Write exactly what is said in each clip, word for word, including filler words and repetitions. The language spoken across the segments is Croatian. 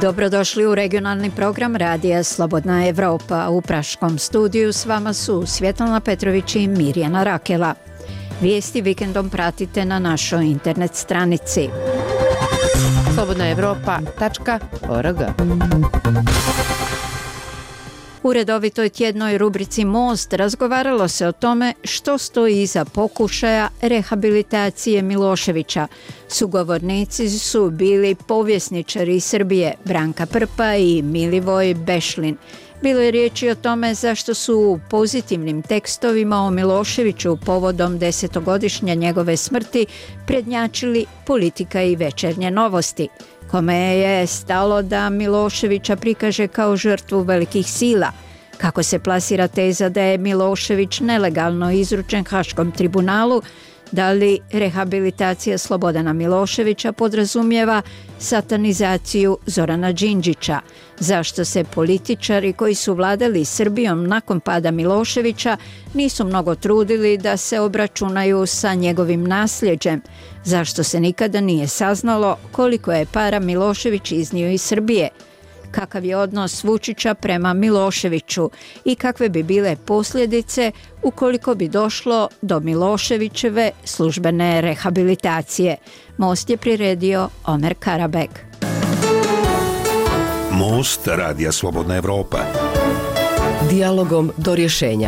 Dobrodošli u regionalni program Radija Slobodna Evropa. U praškom studiju s vama su Svjetlana Petrović i Mirjana Rakela. Vijesti vikendom pratite na našoj internet stranici slobodna evropa tačka org. U redovitoj tjednoj rubrici Most razgovaralo se o tome što stoji iza pokušaja rehabilitacije Miloševića. Sugovornici su bili povjesničari Srbije Branka Prpa i Milivoj Bešlin. Bilo je riječi o tome zašto su u pozitivnim tekstovima o Miloševiću povodom desetogodišnja njegove smrti prednjačili Politika i Večernje novosti. Kome je stalo da Miloševića prikaže kao žrtvu velikih sila? Kako se plasira teza da je Milošević nelegalno izručen Haškom tribunalu? Da li rehabilitacija Slobodana Miloševića podrazumijeva satanizaciju Zorana Đinđića? Zašto se političari koji su vladali Srbijom nakon pada Miloševića nisu mnogo trudili da se obračunaju sa njegovim nasljeđem? Zašto se nikada nije saznalo koliko je para Milošević iznio iz Srbije? Kakav je odnos Vučića prema Miloševiću i kakve bi bile posljedice ukoliko bi došlo do Miloševićeve službene rehabilitacije? Most je priredio Omer Karabek. Most Radija Slobodna Evropa. Dijalogom do rješenja.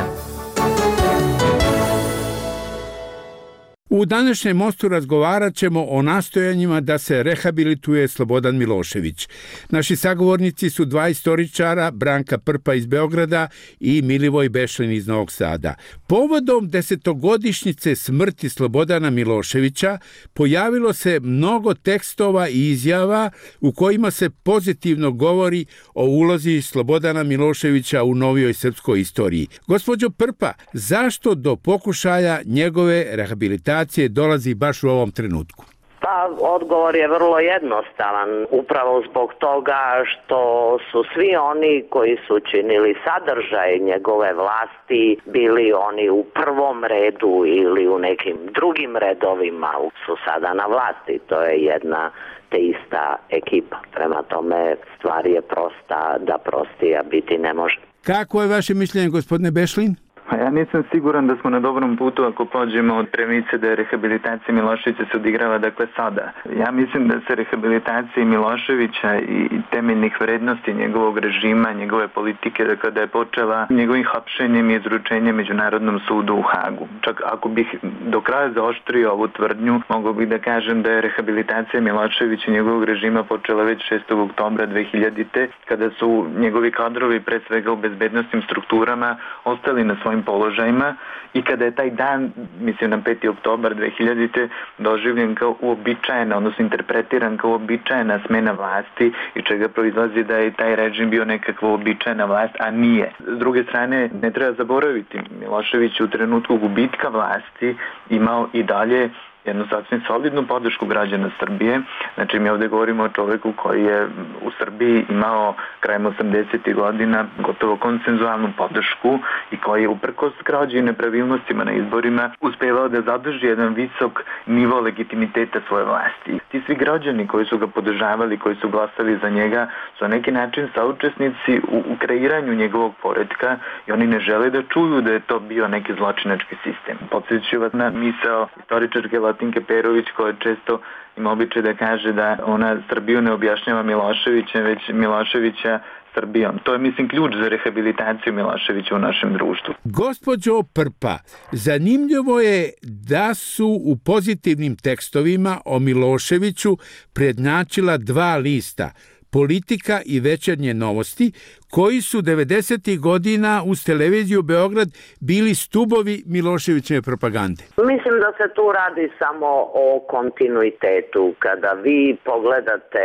U današnjem Mostu razgovarat ćemo o nastojanjima da se rehabilituje Slobodan Milošević. Naši sagovornici su dva istoričara, Branka Prpa iz Beograda i Milivoj Bešlin iz Novog Sada. Povodom desetogodišnjice smrti Slobodana Miloševića pojavilo se mnogo tekstova i izjava u kojima se pozitivno govori o ulozi Slobodana Miloševića u novijoj srpskoj istoriji. Gospođo Prpa, zašto do pokušaja njegove rehabilitacije dolazi baš u ovom trenutku? Pa, odgovor je vrlo jednostavan, upravo zbog toga što su svi oni koji su činili sadržaj njegove vlasti bili oni u prvom redu ili u nekim drugim redovima su sada na vlasti. To je jedna te ista ekipa. Prema tome stvar je prosta da prostija biti ne može. Kako je vaše mišljenje, gospodine Bešlin? Ja nisam siguran da smo na dobrom putu ako pođemo od premise da je rehabilitacija Miloševića se odigrava dakle sada. Ja mislim da se rehabilitacija Miloševića i temeljnih vrednosti njegovog režima, njegove politike, dakle da je počela njegovim hapšenjem i izručenjem Međunarodnom sudu u Hagu. Čak ako bih do kraja zaoštrio ovu tvrdnju, mogu bih da kažem da je rehabilitacija Miloševića i njegovog režima počela već šestog oktobra dve hiljadite. kada su njegovi kadrovi, pre svega u bezbednosnim strukturama, ostali na svojim položajima i kada je taj dan, mislim na peti oktobar dve hiljadite, doživljen kao uobičajena, odnosno interpretiran kao uobičajena smena vlasti i čega proizlazi da je taj režim bio nekakva uobičajena vlast, a nije. S druge strane, ne treba zaboraviti, Milošević u trenutku gubitka vlasti imao i dalje jednu sasvim solidnu podršku građana Srbije. Znači, mi ovdje govorimo o čovjeku koji je u Srbiji imao krajem osamdesetih godina gotovo konsenzualnu podršku i koji je uprkos krađi i nepravilnostima na izborima uspevao da zadrži jedan visok nivo legitimiteta svoje vlasti. Ti svi građani koji su ga podržavali, koji su glasali za njega, su na neki način saučesnici u, u kreiranju njegovog poretka i oni ne žele da čuju da je to bio neki zločinački sistem. Podsjeću vas na misao istoričarke Latinke Perović, koja često ima običaj da kaže da ona Srbiju ne objašnjava Miloševićem, već Miloševića Srbijom. To je, mislim, ključ za rehabilitaciju Miloševića u našem društvu. Gospođo Prpa, zanimljivo je da su u pozitivnim tekstovima o Miloševiću prednjačila dva lista, Politika i Večernje novosti, koji su devedesetih godina uz televiziju Beograd bili stubovi Miloševićeve propagande. Mislim da se tu radi samo o kontinuitetu. Kada vi pogledate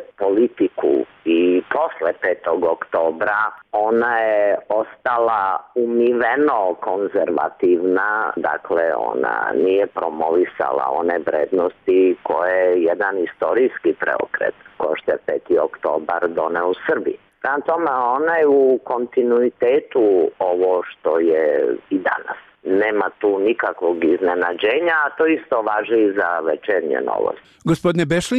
Politiku i posle petog oktobra, ona je ostala umiveno konzervativna, dakle ona nije promovisala one vrednosti koje je jedan istorijski preokret, ko što je peti oktobar doneo u Srbiji. Prema tome, ona je u kontinuitetu ovo što je i danas. Nema tu nikakvog iznenađenja, a to isto važi i za Večernje novosti. Gospodine Bešlin?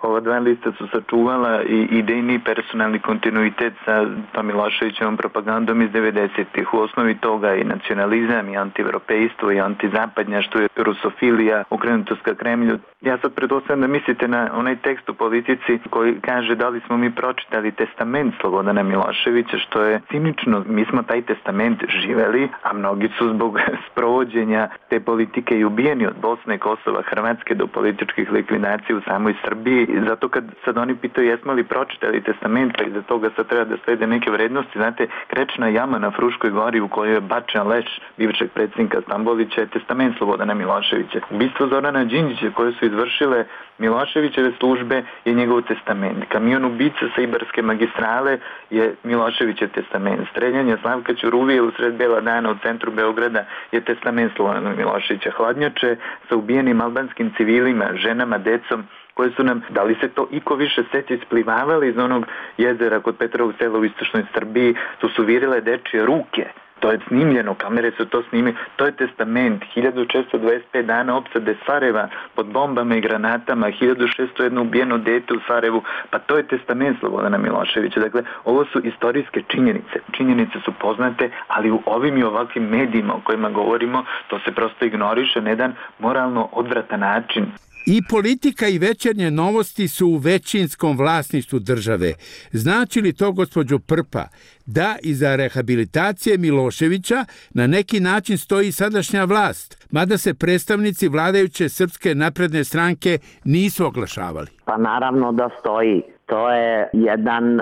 ova dva lista su sačuvala i idejni personalni kontinuitet sa tom Miloševićevom propagandom iz devedesetih. U osnovi toga i nacionalizam, i antievropejstvo, i antizapadnjaštvo, i rusofilija, okrenutost ka Kremlju. Ja sad pretpostavljam da mislite na onaj tekst u Politici koji kaže da li smo mi pročitali testament Slobodana Miloševića, što je cinično. Mi smo taj testament živeli, a mnogi su zbog sprovođenja te politike i ubijeni od Bosne, Kosova, Hrvatske do političkih likvidacija u samoj Srbiji. Zato kad sad oni pitaju jesmo li pročitali testament, pa iza toga sad treba da slede neke vrednosti, znate, krečna jama na Fruškoj gori u kojoj je bačen leš bivšeg predsjednika Stambolića je testament Slobodana Miloševića. Ubistvo Zorana Đinđića koje su izvršile Miloševićeve službe je njegov testament. Kamion ubica sa Ibarske magistrale je Miloševićev testament. Streljanje Slavka Ćuruvije u sred bela dana u centru Beograda je testament Slobodana Miloševića. Hladnjače sa ubijenim albanskim civilima, ženama, decom, koje su nam, da li se to iko više seti, isplivavali iz onog jezera kod Petrovog sela u istočnoj Srbiji, su su virile dečije ruke. To je snimljeno, kamere su to snimili. To je testament. hiljadu četiristo dvadeset pet dana opsade Sarajeva pod bombama i granatama, hiljadu šesto jedan ubijeno dete u Sarajevu. Pa to je testament Slobodana Miloševića. Dakle, ovo su istorijske činjenice. Činjenice su poznate, ali u ovim i ovakvim medijima o kojima govorimo, to se prosto ignoriše na jedan moralno odvratan način. I Politika i Večernje novosti su u većinskom vlasništvu države. Znači li to, gospođo Prpa, da iza rehabilitacije Miloševića na neki način stoji sadašnja vlast, mada se predstavnici vladajuće Srpske napredne stranke nisu oglašavali? Pa naravno da stoji. To je jedan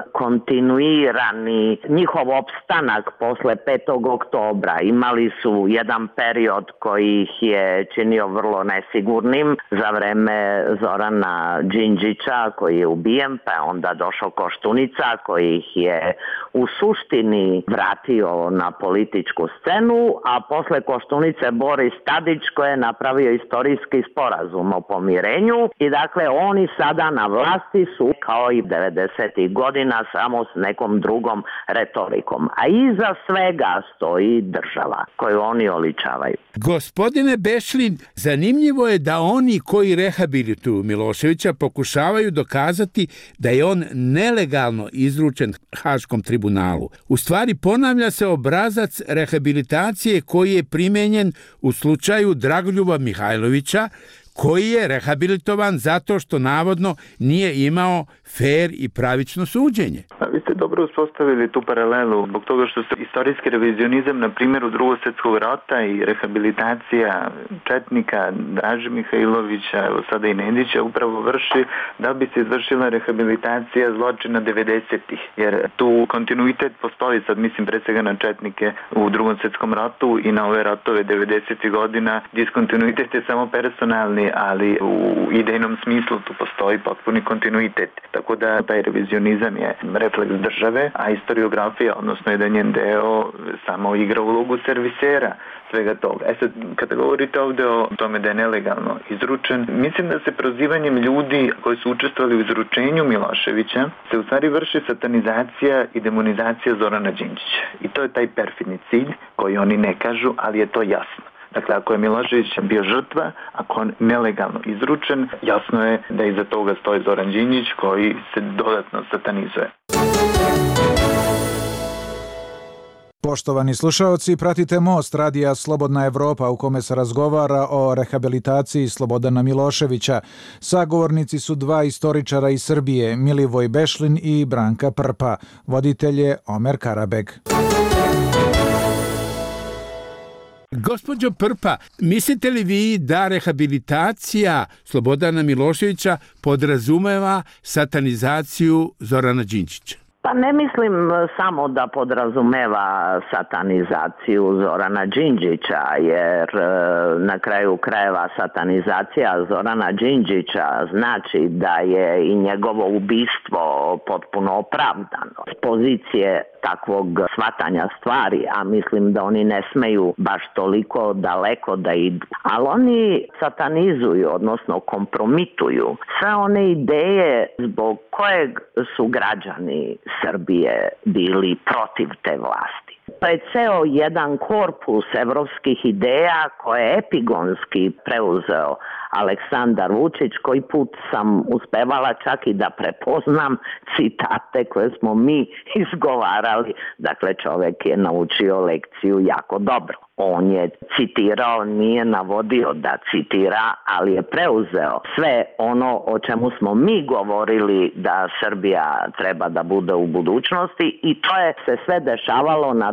kontinuirani njihov opstanak posle petog oktobra. Imali su jedan period koji ih je činio vrlo nesigurnim za vreme Zorana Đinđića koji je ubijen, pa je onda došao Koštunica koji ih je u suštini vratio na političku scenu, a posle Koštunice Boris Tadić koji je napravio istorijski sporazum o pomirenju i dakle oni sada na vlasti su kao i devedesetih godina samo s nekom drugom retorikom. A iza svega stoji država koju oni oličavaju. Gospodine Bešlin, zanimljivo je da oni koji rehabilituju Miloševića pokušavaju dokazati da je on nelegalno izručen Haškom tribunalu. U stvari ponavlja se obrazac rehabilitacije koji je primenjen u slučaju Dragoljuba Mihajlovića, koji je rehabilitovan zato što navodno nije imao fer i pravično suđenje. A vi ste dobro uspostavili tu paralelu zbog toga što se istorijski revizionizam na primjeru Drugog svjetskog rata i rehabilitacija četnika Draže Mihajlovića, evo sada i Nedića, upravo vrši da bi se izvršila rehabilitacija zločina devedesetih. Jer tu kontinuitet postoji, sad mislim pre svega na četnike u Drugom svjetskom ratu i na ove ratove devedesetih godina. Diskontinuitet je samo personalni, ali u idejnom smislu tu postoji potpuni kontinuitet. Tako da taj revizionizam je refleks države, a historiografija, odnosno jedan njen deo, samo igra ulogu servisera svega toga. E sad, kada govorite ovde o tome da je nelegalno izručen, mislim da se prozivanjem ljudi koji su učestvovali u izručenju Miloševića se u stvari vrši satanizacija i demonizacija Zorana Đinđića. I to je taj perfidni cilj koji oni ne kažu, ali je to jasno. Dakle, ako je Milošević bio žrtva, ako on nelegalno izručen, jasno je da iza toga stoji Zoran Đinđić koji se dodatno satanizuje. Poštovani slušaoci, pratite Most radija Slobodna Evropa u kome se razgovara o rehabilitaciji Slobodana Miloševića. Sagovornici su dva istoričara iz Srbije, Milivoj Bešlin i Branka Prpa. Voditelj je Omer Karabeg. Gospođo Prpa, mislite li vi da rehabilitacija Slobodana Miloševića podrazumeva satanizaciju Zorana Đinđića? Pa ne mislim samo da podrazumeva satanizaciju Zorana Đinđića, jer na kraju krajeva satanizacija Zorana Đinđića znači da je i njegovo ubistvo potpuno opravdano. S pozicije takvog shvatanja stvari, a mislim da oni ne smeju baš toliko daleko da idu. Ali oni satanizuju, odnosno kompromituju sve one ideje zbog kojeg su građani Srbije bili protiv te vlasti. To je ceo jedan korpus evropskih ideja koje je epigonski preuzeo Aleksandar Vučić. Koji put sam uspevala čak i da prepoznam citate koje smo mi izgovarali. Dakle, čovek je naučio lekciju jako dobro. On je citirao, nije navodio da citira, ali je preuzeo sve ono o čemu smo mi govorili da Srbija treba da bude u budućnosti i to je se sve dešavalo na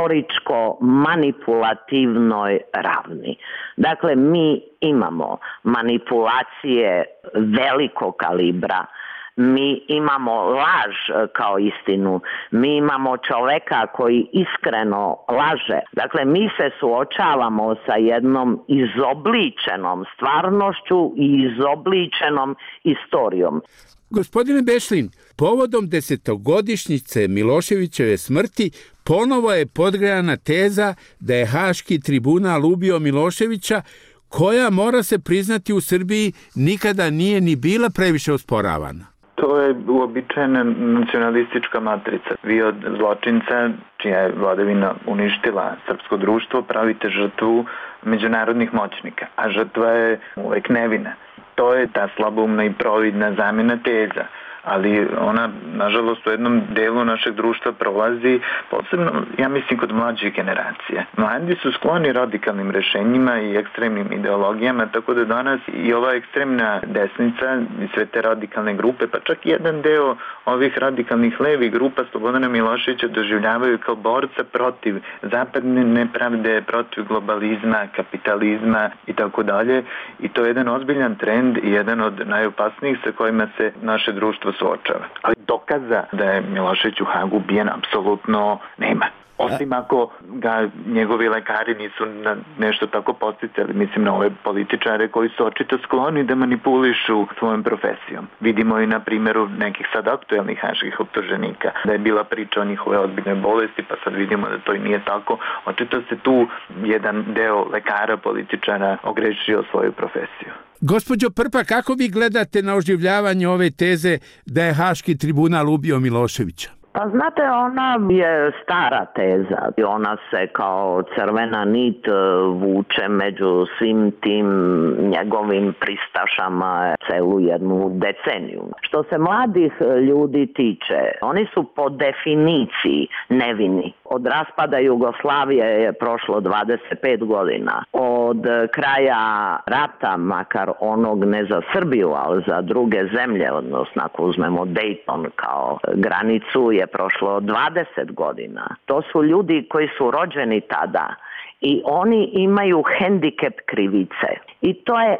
retoričko-manipulativnoj ravni. Dakle, mi imamo manipulacije velikog kalibra, mi imamo laž kao istinu, mi imamo čoveka koji iskreno laže. Dakle, mi se suočavamo sa jednom izobličenom stvarnošću i izobličenom istorijom. Gospodine Bešlin, povodom desetogodišnjice Miloševićeve smrti ponovo je podgrejana teza da je Haški tribunal ubio Miloševića, koja, mora se priznati, u Srbiji nikada nije ni bila previše osporavana. To je uobičajena nacionalistička matrica. Vi od zločinca, čija je vladavina uništila srpsko društvo, pravite žrtvu međunarodnih moćnika, a žrtva je uvek nevina. To je ta slaboumna i providna zamena teza, ali ona, nažalost, u jednom delu našeg društva prolazi, posebno, ja mislim, kod mlađih generacija. Mladi su skloni radikalnim rešenjima i ekstremnim ideologijama, tako da danas i ova ekstremna desnica i sve te radikalne grupe, pa čak jedan deo ovih radikalnih levih grupa Slobodana Miloševića doživljavaju kao borca protiv zapadne nepravde, protiv globalizma, kapitalizma i tako dalje. I to je jedan ozbiljan trend i jedan od najopasnijih sa kojima se naše društvo suočava. Ali dokaza da je Milošević u Hagu ubijen apsolutno nema. Osim ako ga njegovi lekari nisu na nešto tako podsticali, mislim na ove političare koji su očito skloni da manipulišu svojom profesijom. Vidimo i na primjeru nekih sad aktuelnih haških optuženika da je bila priča o njihove ozbiljne bolesti, pa sad vidimo da to i nije tako. Očito se tu jedan deo lekara, političara ogrešio svoju profesiju. Gospođo Prpa, kako vi gledate na oživljavanje ove teze da je Haški tribunal ubio Miloševića? Pa znate, ona je stara teza i ona se kao crvena nit vuče među svim tim njegovim pristašama celu jednu deceniju. Što se mladih ljudi tiče, oni su po definiciji nevini. Od raspada Jugoslavije je prošlo dvadeset pet godina. Od kraja rata, makar onog ne za Srbiju, ali za druge zemlje, odnosno ako uzmemo Dayton kao granicu, je prošlo dvadeset godina. To su ljudi koji su rođeni tada i oni imaju hendikep krivice. I to je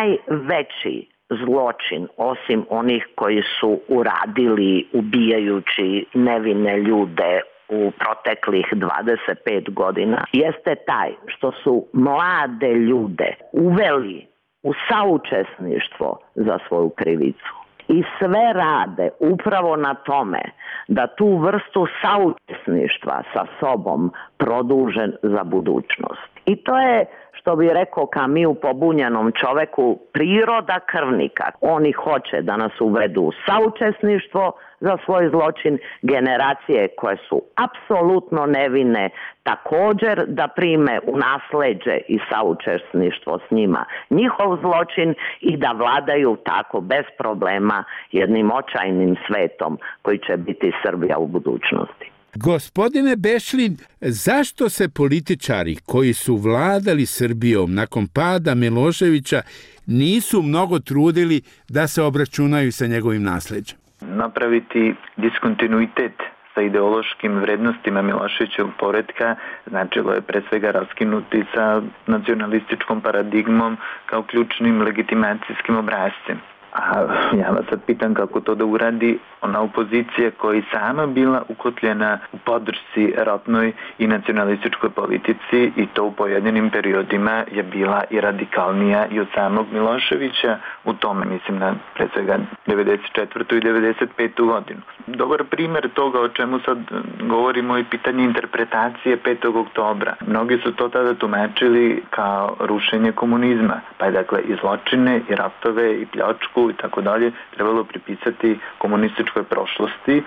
najveći zločin, osim onih koji su uradili ubijajući nevine ljude u proteklih dvadeset pet godina, jeste taj što su mlade ljude uveli u saučesništvo za svoju krivicu. I sve rade upravo na tome da tu vrstu saučesništva sa sobom produže za budućnost. I to je, što bi rekao Camus u Pobunjenom čoveku, priroda krvnika. Oni hoće da nas uvedu u saučesništvo za svoj zločin, generacije koje su apsolutno nevine također da prime u nasleđe i saučesništvo s njima njihov zločin i da vladaju tako bez problema jednim očajnim svetom koji će biti Srbija u budućnosti. Gospodine Bešlin, zašto se političari koji su vladali Srbijom nakon pada Miloševića nisu mnogo trudili da se obračunaju sa njegovim nasleđem? Napraviti diskontinuitet sa ideološkim vrednostima Miloševićevog poretka značilo je pre svega raskinuti sa nacionalističkom paradigmom kao ključnim legitimacijskim obrascem. A ja vas sad pitam kako to da uradi ona opozicija koja je sama bila ukotljena u podršci ratnoj i nacionalističkoj politici i to u pojedinim periodima je bila i radikalnija i od samog Miloševića u tome, mislim na pre svega devedeset četvrtu i devedeset petu godinu. Dobar primjer toga o čemu sad govorimo je pitanje interpretacije petog oktobra. Mnogi su to tada tumačili kao rušenje komunizma, pa je dakle i zločine i ratove i pljačku i tako dalje trebalo pripisati komunističkoj prošlosti,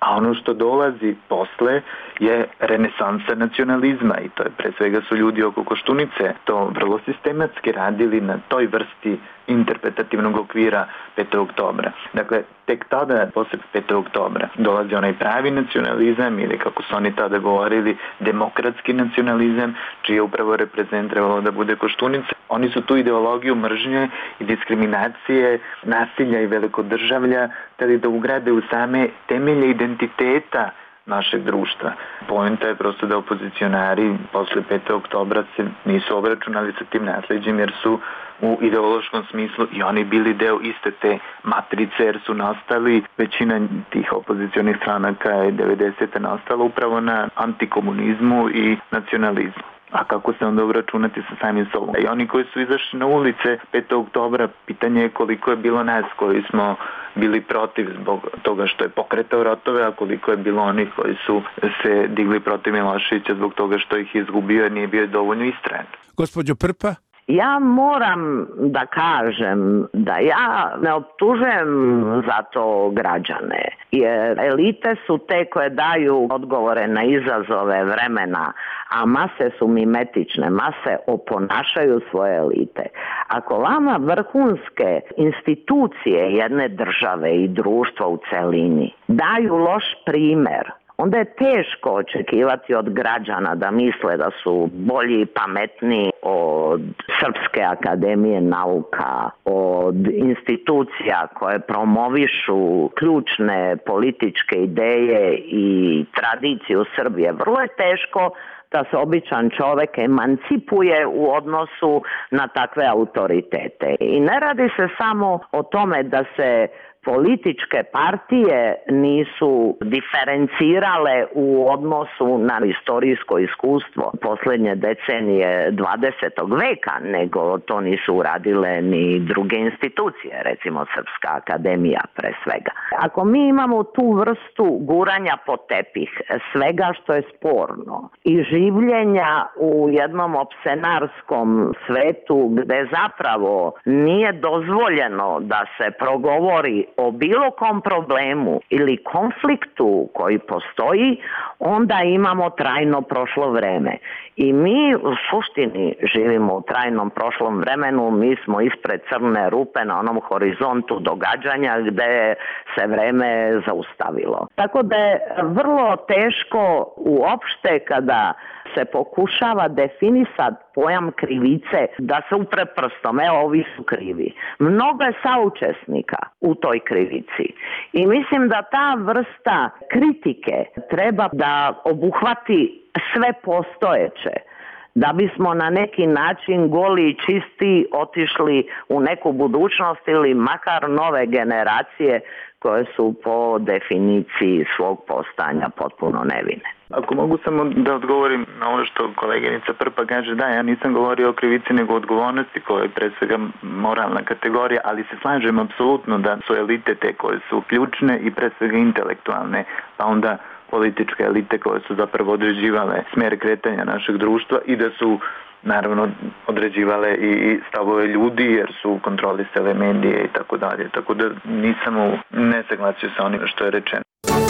A ono što dolazi posle je renesansa nacionalizma i to je pre svega su ljudi oko Koštunice to vrlo sistematski radili na toj vrsti interpretativnog okvira petog oktobra. Dakle, tek tada, posle petog oktobra, dolazi onaj pravi nacionalizam ili, kako su oni tada govorili, demokratski nacionalizam, čiji je upravo reprezent trebalo da bude Koštunica. Oni su tu ideologiju mržnje i diskriminacije, nasilja i velikodržavlja hteli da ugrade u same temelje identiteta našeg društva. Poenta je prosto da opozicionari posle petog oktobra se nisu obračunali sa tim nasleđem jer su u ideološkom smislu i oni bili deo iste te matrice jer su nastali, većina tih opozicionih stranaka je devedesete nastala upravo na antikomunizmu i nacionalizmu. A kako se onda obračunati sa samim sobom? I oni koji su izašli na ulice petog oktobra, pitanje je koliko je bilo nas koji smo bili protiv zbog toga što je pokretao ratove, a koliko je bilo onih koji su se digli protiv Miloševića zbog toga što ih izgubio jer nije bio dovoljno istrajan. Gospođo Prpa? Ja moram da kažem da ja ne optužujem za to građane, jer elite su te koje daju odgovore na izazove vremena, a mase su mimetične, mase oponašaju svoje elite. Ako vama vrhunske institucije jedne države i društva u celini daju loš primer, onda je teško očekivati od građana da misle da su bolji i pametniji od Srpske akademije nauka, od institucija koje promovišu ključne političke ideje i tradiciju Srbije. Vrlo je teško da se običan čovjek emancipuje u odnosu na takve autoritete. I ne radi se samo o tome da se političke partije nisu diferencirale u odnosu na istorijsko iskustvo posljednje decenije dvadesetog veka, nego to nisu uradile ni druge institucije, recimo Srpska akademija pre svega. Ako mi imamo tu vrstu guranja po tepih svega što je sporno i življenja u jednom opsenarskom svetu gde zapravo nije dozvoljeno da se progovori o bilo kom problemu ili konfliktu koji postoji, onda imamo trajno prošlo vreme. I mi u suštini živimo u trajnom prošlom vremenu, mi smo ispred crne rupe na onom horizontu događanja gde se vreme zaustavilo. Tako da je vrlo teško uopšte kada se pokušava definisati pojam krivice, da se upre prstom, evo ovi su krivi. Mnogo je saučesnika u toj krivici. I mislim da ta vrsta kritike treba da obuhvati sve postojeće, da bismo na neki način goli i čisti otišli u neku budućnost ili makar nove generacije koje su po definiciji svog postanja potpuno nevine. Ako mogu samo da odgovorim na ovo što koleginica Prpa kaže, da, ja nisam govorio o krivici nego o odgovornosti koja je pre svega moralna kategorija, ali se slažem apsolutno da su elite te koje su ključne i pre svega intelektualne, pa onda političke elite koje su zapravo određivale smer kretanja našeg društva i da su naravno određivale i stavove ljudi jer su kontrolisale medije i tako dalje. Tako da nisam u nesaglasju sa onim što je rečeno.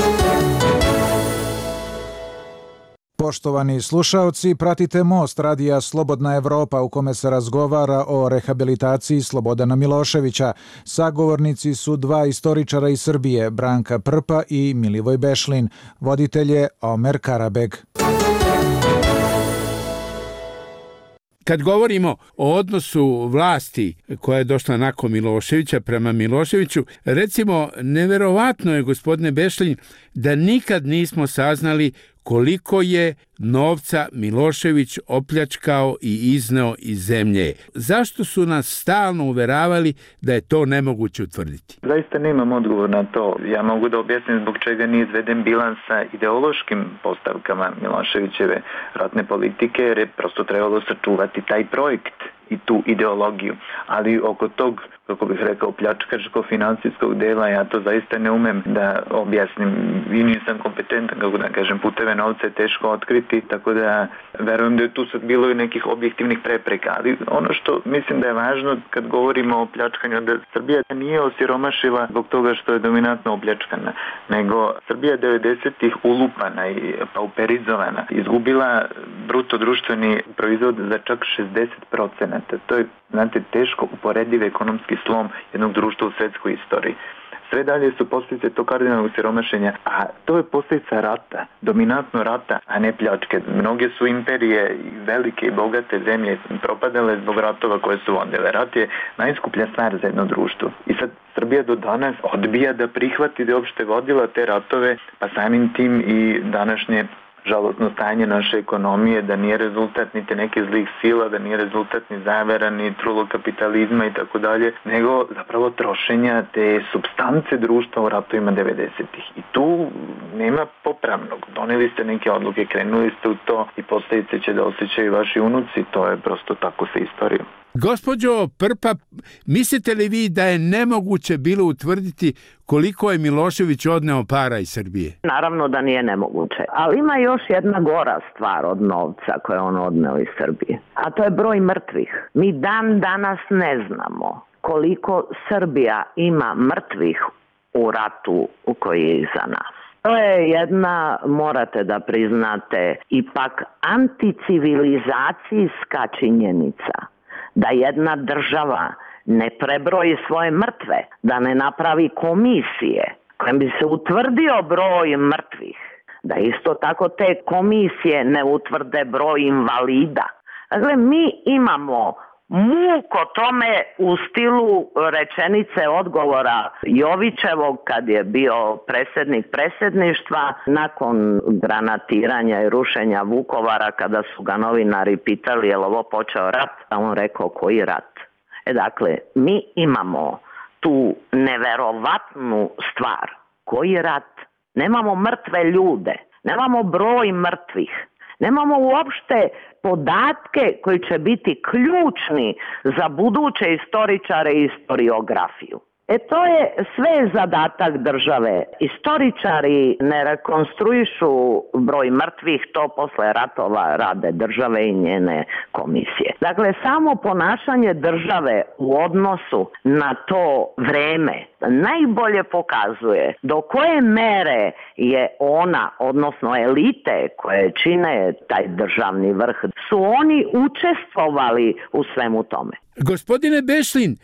Poštovani slušaoci, pratite Most radija Slobodna Evropa u kome se razgovara o rehabilitaciji Slobodana Miloševića. Sagovornici su dva istoričara iz Srbije, Branka Prpa i Milivoj Bešlin. Voditelj je Omer Karabeg. Kad govorimo o odnosu vlasti koja je došla nakon Miloševića prema Miloševiću, recimo, neverovatno je, gospodine Bešlin, da nikad nismo saznali koliko je novca Milošević opljačkao i izneo iz zemlje. Zašto su nas stalno uveravali da je to nemoguće utvrditi? Zaista nemam odgovor na to. Ja mogu da objasnim zbog čega nije izveden bilans sa ideološkim postavkama Miloševićeve ratne politike, jer je prosto trebalo sačuvati taj projekt i tu ideologiju. Ali oko tog kako bih rekao, pljačkaško-financijskog dela, ja to zaista ne umem da objasnim i nisam kompetentan, kako da kažem, puteve novca je teško otkriti, tako da verujem da je tu sad bilo i nekih objektivnih prepreka, ali ono što mislim da je važno kad govorimo o pljačkanju, da Srbija nije osiromašila zbog toga što je dominantno opljačkana, nego Srbija devedesetih ulupana i pauperizovana, izgubila bruto društveni proizvod za čak šezdeset procenata. To je, znate, teško uporediv ekonomski slom jednog društva u svetskoj istoriji. Sve dalje su posljedice tog kardinalnog siromašenja, a to je posljedica rata, dominantno rata, a ne pljačke. Mnoge su imperije, velike i bogate zemlje propadale zbog ratova koje su vodile. Rat je najskuplja stvar za jedno društvo. I sad Srbija do danas odbija da prihvati da je uopšte vodila te ratove, pa samim tim i današnje žalostno stanje naše ekonomije, da nije rezultat niti neke zlih sila, da nije rezultat ni zavera, ni trulog kapitalizma i tako dalje, nego zapravo trošenja te supstance društva u ratovima devedesetih. I tu nema popravnog. Doneli ste neke odluke, krenuli ste u to i posljedice će da osjećaju vaši unuci, to je prosto tako sa istorijom. Gospođo Prpa, mislite li vi da je nemoguće bilo utvrditi koliko je Milošević odneo para iz Srbije? Naravno da nije nemoguće, ali ima još jedna gora stvar od novca koje je on odneo iz Srbije, a to je broj mrtvih. Mi dan danas ne znamo koliko Srbija ima mrtvih u ratu koji je iza nas. To je jedna, morate da priznate, ipak anticivilizacijska činjenica. Da jedna država ne prebroji svoje mrtve, da ne napravi komisije kojim bi se utvrdio broj mrtvih, da isto tako te komisije ne utvrde broj invalida. Dakle, mi imamo muko tome u stilu rečenice odgovora Jovićevog kad je bio predsjednik predsjedništva nakon granatiranja i rušenja Vukovara, kada su ga novinari pitali je li ovo počeo rat, a on rekao koji rat. E dakle, mi imamo tu neverovatnu stvar. Koji rat? Nemamo mrtve ljude, nemamo broj mrtvih. Nemamo uopšte podatke koji će biti ključni za buduće istoričare i historiografiju. E to je sve zadatak države. Istoričari ne rekonstruišu broj mrtvih, to posle ratova rade države i njene komisije. Dakle, samo ponašanje države u odnosu na to vreme najbolje pokazuje do koje mere je ona, odnosno elite koje čine taj državni vrh, su oni učestvovali u svemu tome. Gospodine Bešlin,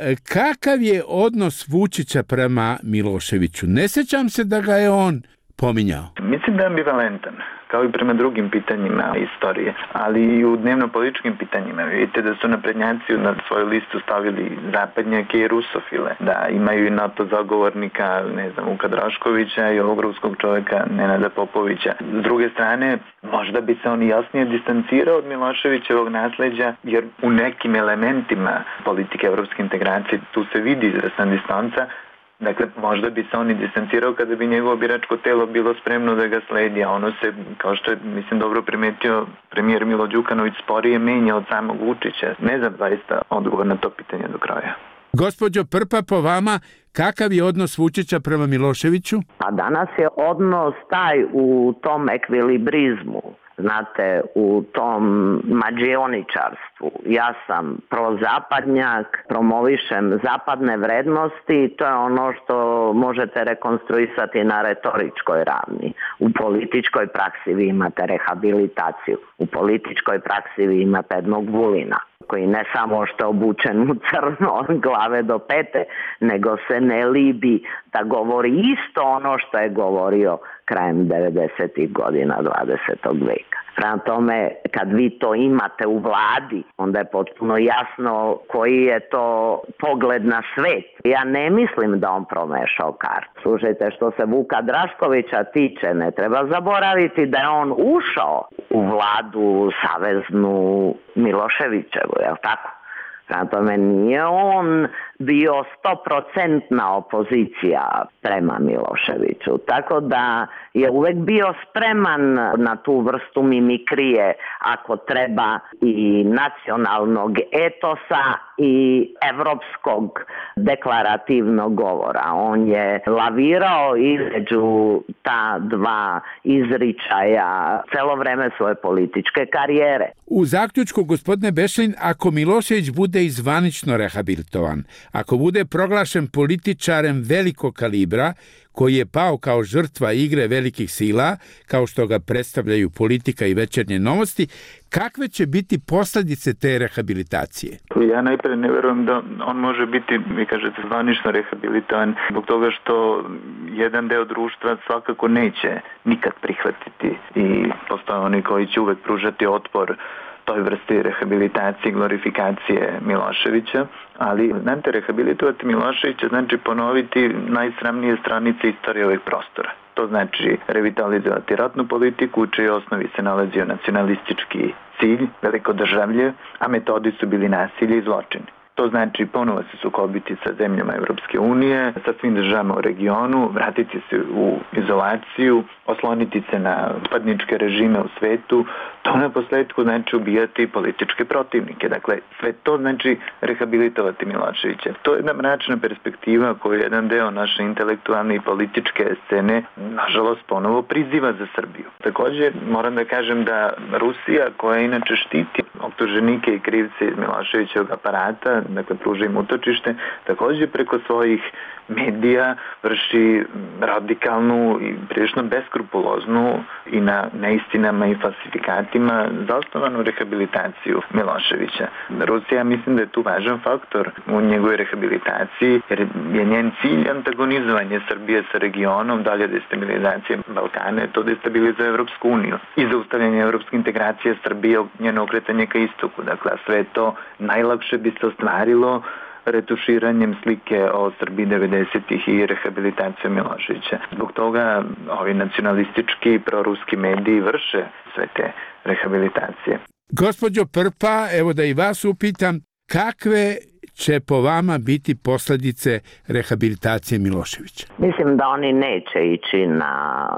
kakav je odnos Vučića prema Miloševiću? Ne sjećam se da ga je on pominjao. Mislim da je ambivalentan, kao i prema drugim pitanjima istorije, ali i u dnevno-političkim pitanjima. Vidite da su naprednjaci na svoju listu stavili zapadnjake i rusofile, da imaju i NATO zagovornika, ne znam, Vuka Draškovića i ovog ruskog čovjeka Nenada Popovića. S druge strane, možda bi se on jasnije distancirao od Miloševićevog nasleđa, jer u nekim elementima politike evropske integracije tu se vidi izvesna distanca. Dakle, možda bi se on i distancirao kada bi njegovo biračko telo bilo spremno da ga sledi, a ono se, kao što je, mislim, dobro primetio premijer Milo Đukanović, sporije menja od samog Vučića. Ne znam zaista odgovor na to pitanje do kraja. Gospođo Prpa, po vama, kakav je odnos Vučića prema Miloševiću? Pa danas je odnos taj u tom ekvilibrizmu. Znate, u tom mađioničarstvu. Ja sam prozapadnjak, promovišem zapadne vrednosti, to je ono što možete rekonstruisati na retoričkoj ravni. U političkoj praksi vi imate rehabilitaciju, u političkoj praksi vi imate jednog Vulina, koji ne samo što je obučen u crno glave do pete, nego se ne libi da govori isto ono što je govorio krajem devedesetih godina dvadesetog veka. Prema tome, kad vi to imate u vladi, onda je potpuno jasno koji je to pogled na svet. Ja ne mislim da on promešao kartu. Slušajte, što se Vuka Draškovića tiče, ne treba zaboraviti da je on ušao u vladu saveznu Miloševićevu, je li tako? Prema tome, nije on bio stoprocentna opozicija prema Miloševiću, tako da je uvek bio spreman na tu vrstu mimikrije ako treba i nacionalnog etosa i evropskog deklarativnog govora. On je lavirao između ta dva izričaja celo vreme svoje političke karijere. U zaključku, gospodine Bešlin, ako Milošević bude i zvanično rehabilitovan, ako bude proglašen političarem velikog kalibra, koji je pao kao žrtva igre velikih sila, kao što ga predstavljaju Politika i Večernje novosti, kakve će biti posljedice te rehabilitacije? Ja najpre ne verujem da on može biti, vi kažete, zvanično rehabilitovan, zbog toga što jedan deo društva svakako neće nikad prihvatiti i postoje oni koji će uvek pružati otpor toj vrsti rehabilitacije i glorifikacije Miloševića, ali znate, rehabilitovati Miloševića znači ponoviti najsramnije stranice istorije ovih prostora. To znači revitalizovati ratnu politiku, u čijoj osnovi se nalazio nacionalistički cilj, velikodržavlje, a metodi su bili nasilje i zločini. To znači ponovo se sukobiti sa zemljama Evropske unije, sa svim državama u regionu, vratiti se u izolaciju, osloniti se na padničke režime u svetu. To na posledku znači ubijati političke protivnike. Dakle, sve to znači rehabilitovati Miloševića. To je jedna mračna perspektiva koju jedan deo naše intelektualne i političke scene, nažalost, ponovo priziva za Srbiju. Također, moram da kažem da Rusija, koja inače štiti optuženike i krivce iz Miloševićevog aparata, dakle pruža im utočište, također preko svojih medija vrši radikalnu i prilično beskrupuloznu i na neistinama i falsifikatima zasnovanu rehabilitaciju Miloševića. Rusija, mislim da je tu važan faktor u njegovoj rehabilitaciji, jer je njen cilj antagonizovanje Srbije sa regionom, dalje destabilizacije Balkana, to destabilizuje Evropsku uniju i zaustavljanje evropske integracije Srbije, njeno okretanje ka istoku. Dakle, sve to najlakše bi se ostvarilo retuširanjem slike o Srbiji devedesetih i rehabilitacijom Miloševića. Zbog toga ovi nacionalistički i proruski mediji vrše sve te rehabilitacije. Gospođo Prpa, evo da i vas upitam, kakve će po vama biti posljedice rehabilitacije Miloševića? Mislim da oni neće ići na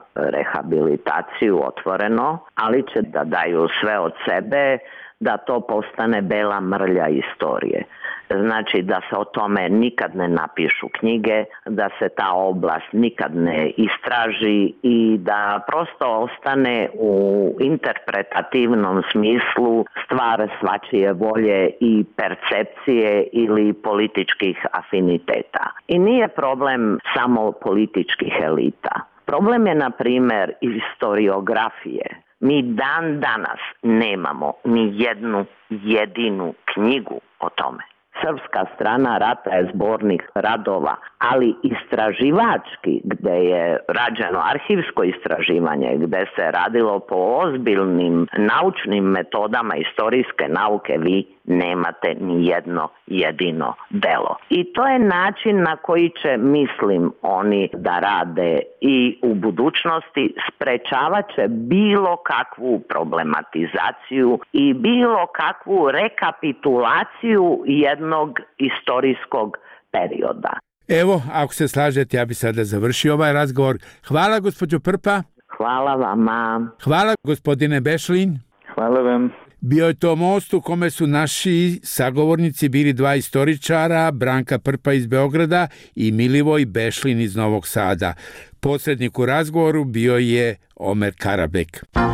rehabilitaciju otvoreno, ali će da daju sve od sebe da to postane bela mrlja istorije. Znači da se o tome nikad ne napišu knjige, da se ta oblast nikad ne istraži i da prosto ostane u interpretativnom smislu stvar svačije volje i percepcije ili političkih afiniteta. I nije problem samo političkih elita. Problem je, na primjer, historiografije. Mi dan danas nemamo ni jednu jedinu knjigu o tome. Srpska strana rata je zbornik radova, ali istraživački, gde je rađeno arhivsko istraživanje, gde se radilo po ozbiljnim naučnim metodama istorijske nauke, vi nemate ni jedno jedino delo. I to je način na koji će, mislim, oni da rade i u budućnosti, sprečavat će bilo kakvu problematizaciju i bilo kakvu rekapitulaciju jednog istorijskog perioda. Evo, ako se slažete, ja bi sada završio ovaj razgovor. Hvala, gospođo Prpa. Hvala vama. Hvala, gospodine Bešlin. Hvala vam. Bio je to most u kome su naši sagovornici bili dva istoričara, Branka Prpa iz Beograda i Milivoj Bešlin iz Novog Sada. Posrednik u razgovoru bio je Omer Karabek.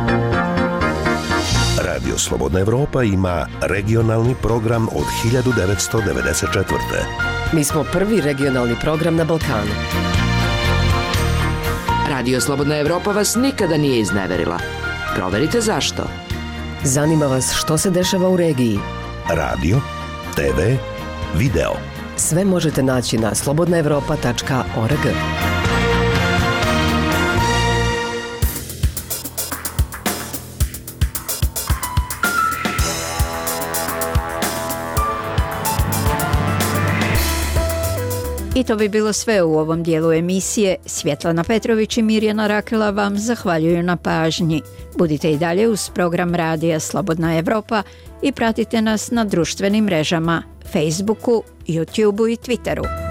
Radio Slobodna Evropa ima regionalni program od hiljadu devetsto devedeset četvrte. Mi smo prvi regionalni program na Balkanu. Radio Slobodna Evropa vas nikada nije izneverila. Proverite zašto. Zanima vas što se dešava u regiji. Radio, te ve, video. Sve možete naći na slobodna evropa tačka org. I to bi bilo sve u ovom dijelu emisije. Svjetlana Petrović i Mirjana Rakela vam zahvaljuju na pažnji. Budite i dalje uz program Radija Slobodna Evropa i pratite nas na društvenim mrežama Facebooku, YouTubeu i Twitteru.